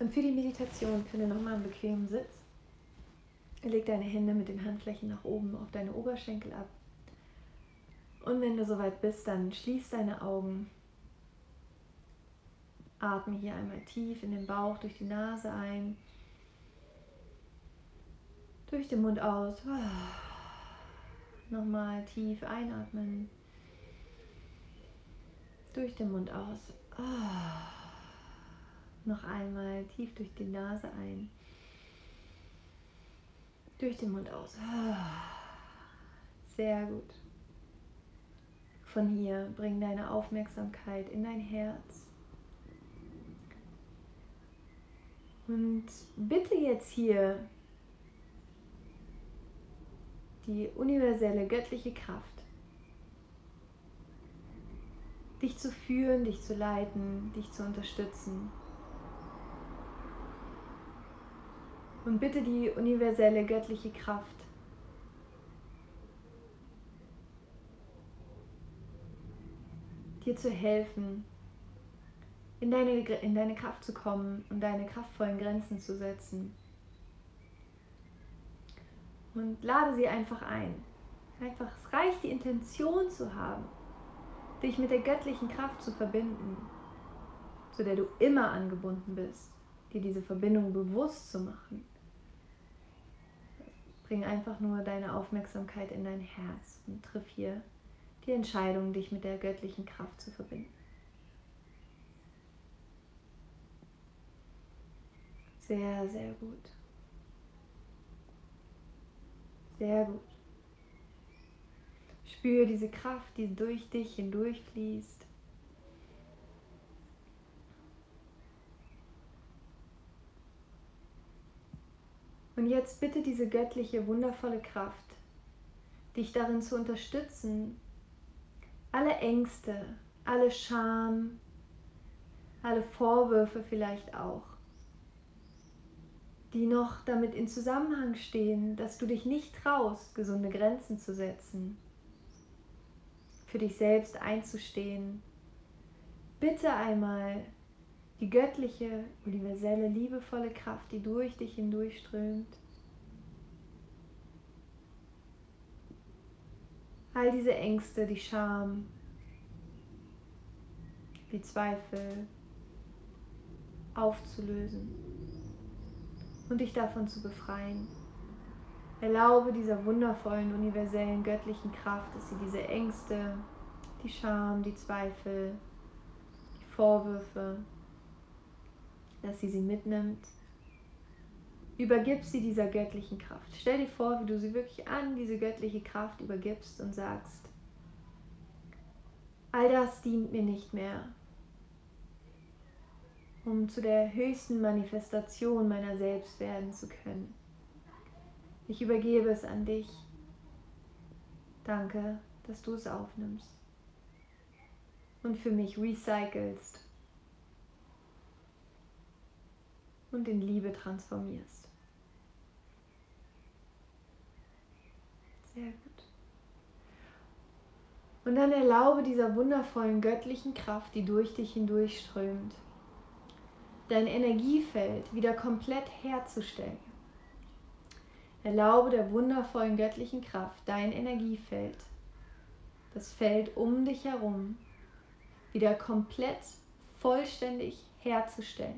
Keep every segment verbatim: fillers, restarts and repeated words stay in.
Und für die Meditation finde nochmal einen bequemen Sitz. Leg deine Hände mit den Handflächen nach oben auf deine Oberschenkel ab. Und wenn du soweit bist, dann schließ deine Augen. Atme hier einmal tief in den Bauch durch die Nase ein. Durch den Mund aus. Nochmal tief einatmen. Durch den Mund aus. Noch einmal tief durch die Nase ein. Durch den Mund aus. Sehr gut. Von hier bring deine Aufmerksamkeit in dein Herz. Und bitte jetzt hier die universelle göttliche Kraft, dich zu führen, dich zu leiten, dich zu unterstützen. Und bitte die universelle göttliche Kraft, dir zu helfen, in deine, in deine Kraft zu kommen und deine kraftvollen Grenzen zu setzen. Und lade sie einfach ein. Einfach, es reicht, die Intention zu haben, dich mit der göttlichen Kraft zu verbinden, zu der du immer angebunden bist, dir diese Verbindung bewusst zu machen. Bring einfach nur deine Aufmerksamkeit in dein Herz und triff hier die Entscheidung, dich mit der göttlichen Kraft zu verbinden. Sehr, sehr gut. Sehr gut. Spüre diese Kraft, die durch dich hindurchfließt. Und jetzt bitte diese göttliche, wundervolle Kraft, dich darin zu unterstützen, alle Ängste, alle Scham, alle Vorwürfe vielleicht auch, die noch damit in Zusammenhang stehen, dass du dich nicht traust, gesunde Grenzen zu setzen, für dich selbst einzustehen. Bitte einmal die göttliche, universelle, liebevolle Kraft, die durch dich hindurchströmt, all diese Ängste, die Scham, die Zweifel aufzulösen und dich davon zu befreien. Erlaube dieser wundervollen, universellen, göttlichen Kraft, dass sie diese Ängste, die Scham, die Zweifel, die Vorwürfe, dass sie sie mitnimmt. Übergib sie dieser göttlichen Kraft. Stell dir vor, wie du sie wirklich an diese göttliche Kraft übergibst und sagst, all das dient mir nicht mehr, um zu der höchsten Manifestation meiner selbst werden zu können. Ich übergebe es an dich. Danke, dass du es aufnimmst und für mich recycelst und in Liebe transformierst. Sehr gut. Und dann erlaube dieser wundervollen göttlichen Kraft, die durch dich hindurchströmt, dein Energiefeld wieder komplett herzustellen. Erlaube der wundervollen göttlichen Kraft dein Energiefeld, das Feld um dich herum, wieder komplett vollständig herzustellen.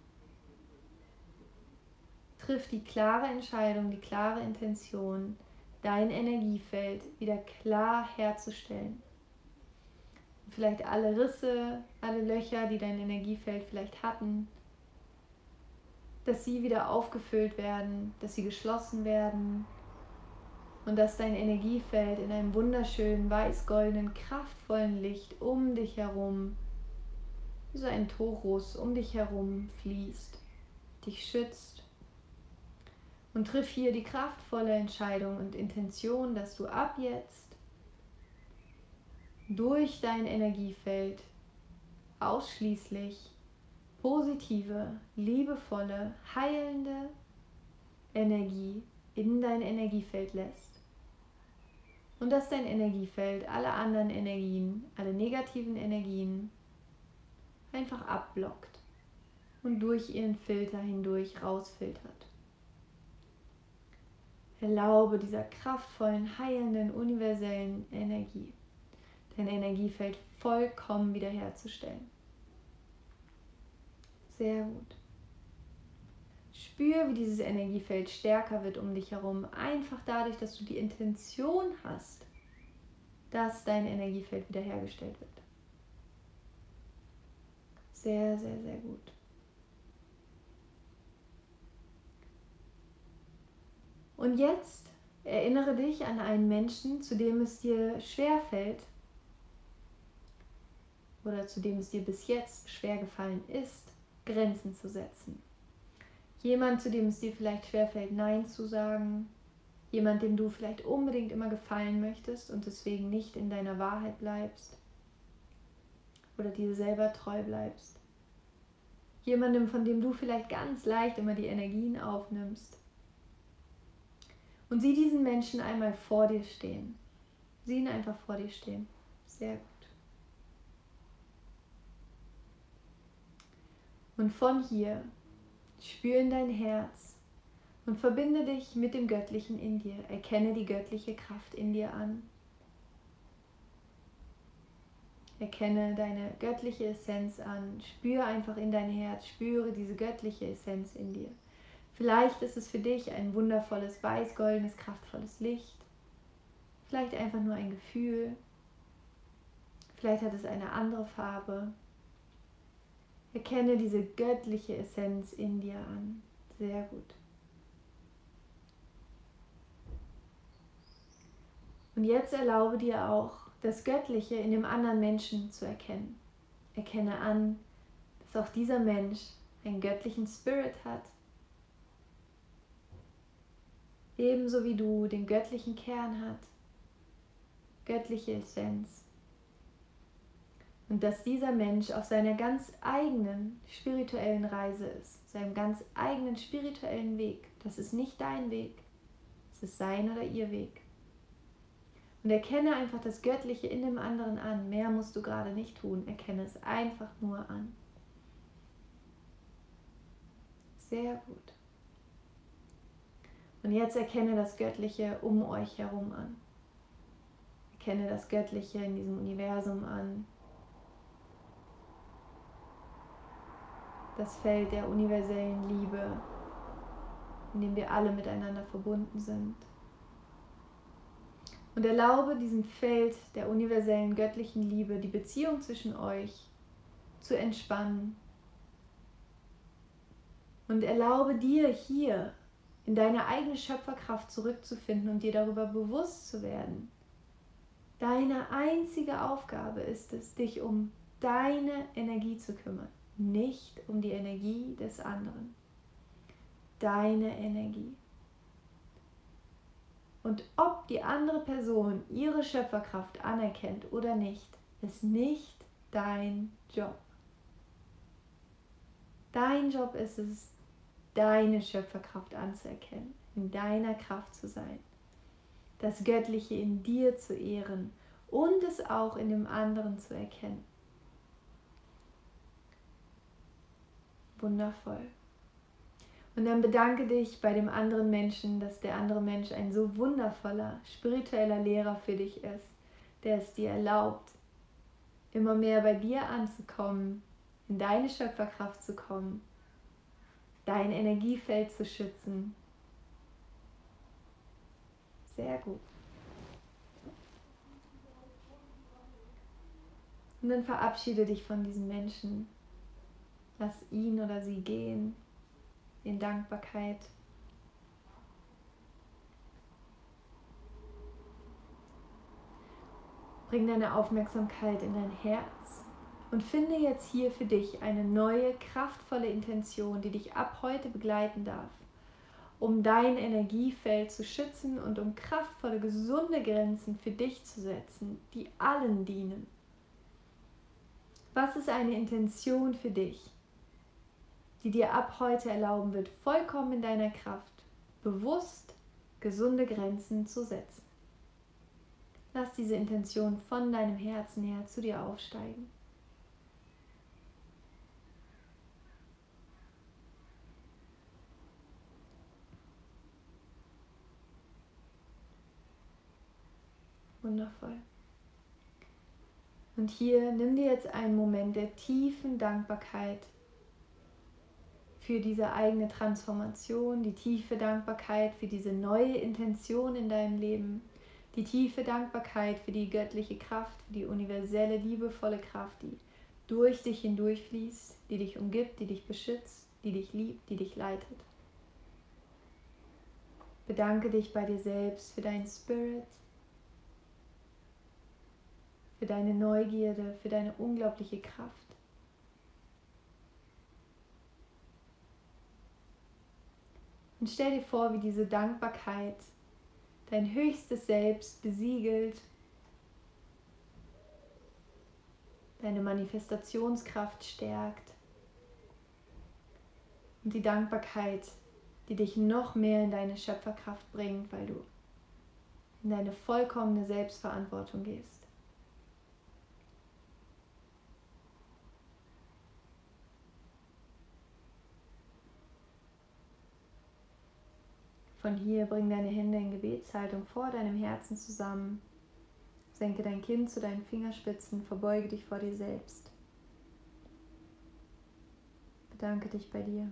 Triff die klare Entscheidung, die klare Intention, dein Energiefeld wieder klar herzustellen. Vielleicht alle Risse, alle Löcher, die dein Energiefeld vielleicht hatten, dass sie wieder aufgefüllt werden, dass sie geschlossen werden und dass dein Energiefeld in einem wunderschönen, weiß-goldenen, kraftvollen Licht um dich herum, wie so ein Torus um dich herum fließt, dich schützt. Und triff hier die kraftvolle Entscheidung und Intention, dass du ab jetzt durch dein Energiefeld ausschließlich positive, liebevolle, heilende Energie in dein Energiefeld lässt. Und dass dein Energiefeld alle anderen Energien, alle negativen Energien einfach abblockt. und durch ihren Filter hindurch rausfiltert. Erlaube dieser kraftvollen, heilenden, universellen Energie, dein Energiefeld vollkommen wiederherzustellen. Sehr gut. Spür, wie dieses Energiefeld stärker wird um dich herum, einfach dadurch, dass du die Intention hast, dass dein Energiefeld wiederhergestellt wird. Sehr, sehr, sehr gut. Und jetzt erinnere dich an einen Menschen, zu dem es dir schwerfällt oder zu dem es dir bis jetzt schwer gefallen ist, Grenzen zu setzen. Jemand, zu dem es dir vielleicht schwerfällt, Nein zu sagen. Jemand, dem du vielleicht unbedingt immer gefallen möchtest und deswegen nicht in deiner Wahrheit bleibst oder dir selber treu bleibst. Jemandem, von dem du vielleicht ganz leicht immer die Energien aufnimmst. Und sieh diesen Menschen einmal vor dir stehen. Sieh ihn einfach vor dir stehen. Sehr gut. Und von hier spür in dein Herz und verbinde dich mit dem Göttlichen in dir. Erkenne die göttliche Kraft in dir an. Erkenne deine göttliche Essenz an. Spüre einfach in dein Herz. Spüre diese göttliche Essenz in dir. Vielleicht ist es für dich ein wundervolles, weiß-goldenes, kraftvolles Licht. Vielleicht einfach nur ein Gefühl. Vielleicht hat es eine andere Farbe. Erkenne diese göttliche Essenz in dir an. Sehr gut. Und jetzt erlaube dir auch, das Göttliche in dem anderen Menschen zu erkennen. Erkenne an, dass auch dieser Mensch einen göttlichen Spirit hat. Ebenso wie du den göttlichen Kern hat. Göttliche Essenz. Und dass dieser Mensch auf seiner ganz eigenen spirituellen Reise ist, seinem ganz eigenen spirituellen Weg. Das ist nicht dein Weg, es ist sein oder ihr Weg. Und erkenne einfach das Göttliche in dem anderen an. Mehr musst du gerade nicht tun, erkenne es einfach nur an. Sehr gut. Und jetzt erkenne das Göttliche um euch herum an. Erkenne das Göttliche in diesem Universum an. Das Feld der universellen Liebe, in dem wir alle miteinander verbunden sind. Und erlaube diesem Feld der universellen göttlichen Liebe die Beziehung zwischen euch zu entspannen. Und erlaube dir hier in deine eigene Schöpferkraft zurückzufinden und dir darüber bewusst zu werden. Deine einzige Aufgabe ist es, dich um deine Energie zu kümmern. Nicht um die Energie des anderen. Deine Energie. Und ob die andere Person ihre Schöpferkraft anerkennt oder nicht, ist nicht dein Job. Dein Job ist es, deine Schöpferkraft anzuerkennen, in deiner Kraft zu sein, das Göttliche in dir zu ehren und es auch in dem anderen zu erkennen. Wundervoll. Und dann bedanke dich bei dem anderen Menschen, dass der andere Mensch ein so wundervoller, spiritueller Lehrer für dich ist, der es dir erlaubt, immer mehr bei dir anzukommen, in deine Schöpferkraft zu kommen, dein Energiefeld zu schützen. Sehr gut. Und dann verabschiede dich von diesem Menschen. Lass ihn oder sie gehen in Dankbarkeit. Bring deine Aufmerksamkeit in dein Herz und finde jetzt hier für dich eine neue, kraftvolle Intention, die dich ab heute begleiten darf, um dein Energiefeld zu schützen und um kraftvolle, gesunde Grenzen für dich zu setzen, die allen dienen. Was ist eine Intention für dich, die dir ab heute erlauben wird, vollkommen in deiner Kraft, bewusst gesunde Grenzen zu setzen? Lass diese Intention von deinem Herzen her zu dir aufsteigen. Wundervoll. Und hier nimm dir jetzt einen Moment der tiefen Dankbarkeit für diese eigene Transformation, die tiefe Dankbarkeit für diese neue Intention in deinem Leben, die tiefe Dankbarkeit für die göttliche Kraft, für die universelle, liebevolle Kraft, die durch dich hindurchfließt, die dich umgibt, die dich beschützt, die dich liebt, die dich leitet. Bedanke dich bei dir selbst für deinen Spirit, für deine Neugierde, für deine unglaubliche Kraft. Und stell dir vor, wie diese Dankbarkeit dein höchstes Selbst besiegelt, deine Manifestationskraft stärkt und die Dankbarkeit, die dich noch mehr in deine Schöpferkraft bringt, weil du in deine vollkommene Selbstverantwortung gehst. Von hier bring deine Hände in Gebetshaltung vor deinem Herzen zusammen. Senke dein Kinn zu deinen Fingerspitzen, verbeuge dich vor dir selbst. Bedanke dich bei dir.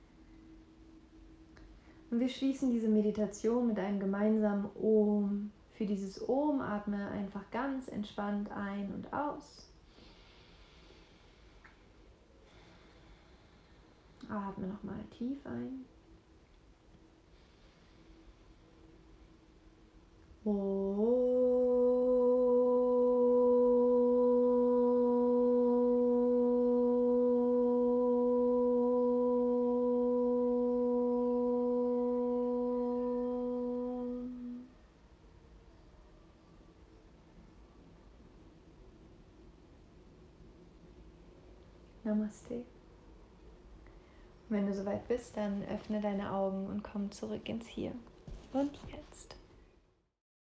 Und wir schließen diese Meditation mit einem gemeinsamen Om. Für dieses Om atme einfach ganz entspannt ein und aus. Atme nochmal tief ein. Namaste. Wenn du soweit bist, dann öffne deine Augen und komm zurück ins Hier und Jetzt.